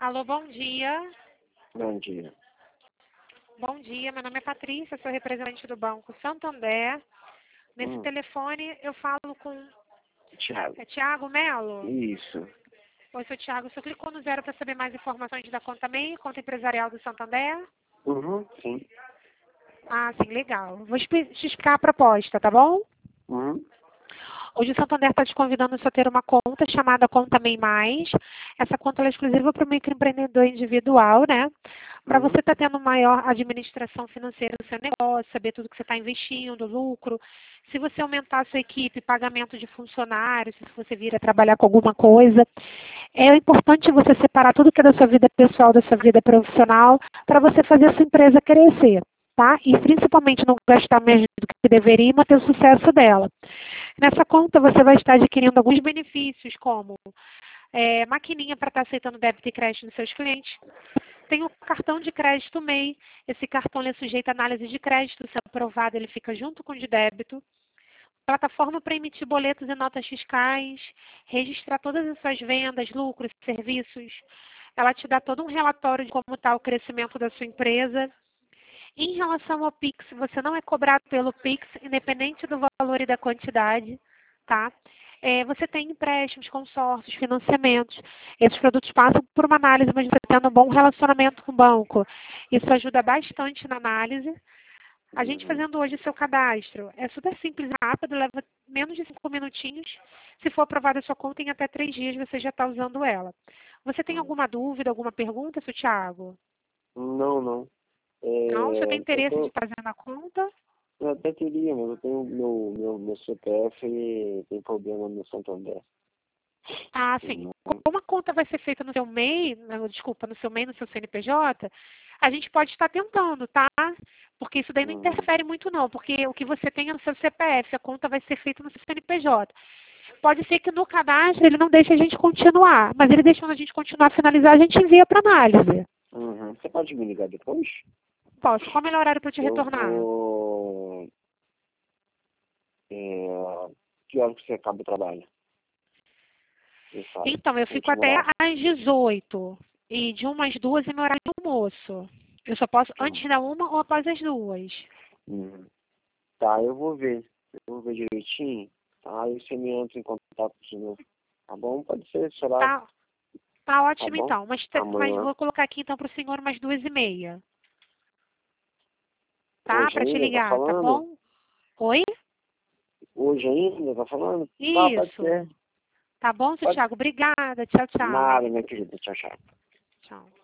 Alô, bom dia. Bom dia. Bom dia, meu nome é Patrícia, sou representante do Banco Santander. Nesse telefone eu falo com... Thiago. É Tiago Melo? Isso. Oi, sou Tiago. Você clicou no 0 para saber mais informações da conta MEI, conta empresarial do Santander? Sim. Ah, sim, legal. Vou te explicar a proposta, tá bom? Hoje o Santander está te convidando a ter uma conta chamada Conta MEI Mais. Essa conta é exclusiva para o microempreendedor individual, né? Para você estar tendo maior administração financeira do seu negócio, saber tudo que você está investindo, lucro. Se você aumentar a sua equipe, pagamento de funcionários, se você vir a trabalhar com alguma coisa. É importante você separar tudo que é da sua vida pessoal, da sua vida profissional, para você fazer a sua empresa crescer, tá? E principalmente não gastar menos do que deveria e manter o sucesso dela. Nessa conta você vai estar adquirindo alguns benefícios, como maquininha para estar aceitando débito e crédito dos seus clientes. Tem o cartão de crédito MEI. Esse cartão é sujeito à análise de crédito. Se aprovado, ele fica junto com o de débito. Plataforma para emitir boletos e notas fiscais. Registrar todas as suas vendas, lucros, serviços. Ela te dá todo um relatório de como está o crescimento da sua empresa. Em relação ao Pix, você não é cobrado pelo Pix, independente do valor e da quantidade, tá? Você tem empréstimos, consórcios, financiamentos. Esses produtos passam por uma análise, mas você tendo um bom relacionamento com o banco. Isso ajuda bastante na análise. A gente fazendo hoje o seu cadastro é super simples e rápido, leva menos de 5 minutinhos. Se for aprovada a sua conta, em até 3 dias você já está usando ela. Você tem alguma dúvida, alguma pergunta, seu Thiago? Não. Não? Você tem interesse de Eu fazer na conta? até teria, mas eu tenho meu CPF e tem problema no Santander. Ah, sim. Como a conta vai ser feita no seu MEI, desculpa, no seu MEI, no seu CNPJ, a gente pode estar tentando, tá? Porque isso daí não interfere muito não, porque o que você tem é no seu CPF, a conta vai ser feita no seu CNPJ. Pode ser que no cadastro ele não deixe a gente continuar, mas ele deixando a gente continuar, finalizar, a gente envia para análise. Você pode me ligar depois? Posso. Qual é o melhor horário para te Eu retornar? vou... Que hora que você acaba o trabalho? Então, eu fico até às 18. E de 1 às 2 é meu horário de almoço. Eu só posso antes da 1 ou após as 2. Tá, eu vou ver. Eu vou ver direitinho. Aí você me entra em contato de novo. Tá bom? Pode ser esse horário. Tá ótimo, Tá bom? então. Mas Amanhã. vou colocar aqui, então, para o senhor umas 2h30. Tá? Hoje Para te ainda, tá ligar, tá falando? bom? Oi? Hoje ainda, tá falando? Tá, pode Isso. ser. Tá bom, seu Pode. Thiago? Obrigada. Tchau, tchau. Nada, minha querida. Tchau, tchau. Tchau.